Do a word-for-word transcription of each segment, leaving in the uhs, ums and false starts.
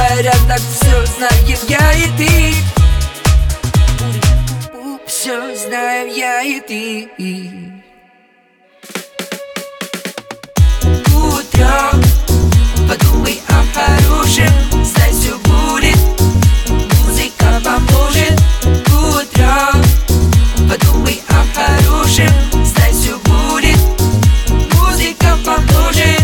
говорят, так все знаем я и ты. Все знаем я и ты. Утром подумай о хорошем, знай, все будет, музыка поможет. Утром подумай о хорошем, знай, все будет, музыка поможет.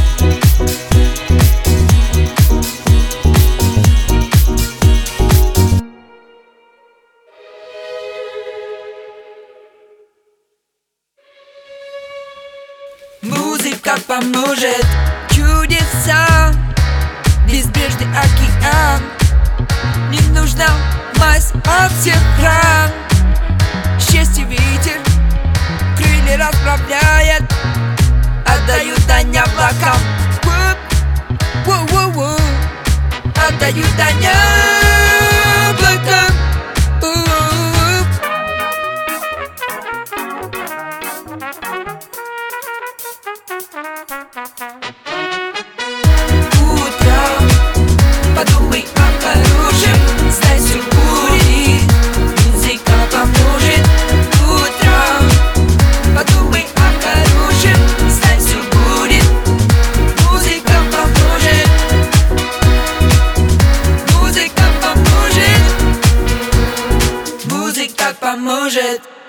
Музыка поможет. Чудеса, безбрежный океан. Не нужна мазь от всех ран. Счастье ветер, крылья расправляет, отдают дань облакам. Воу-воу-воу, отдают дань облакам. Утром подумай о хорошем, знай, все будет, музыка поможет. Утром подумай о хорошем, знай, все будет, музыка поможет. Музыка поможет. Музыка поможет.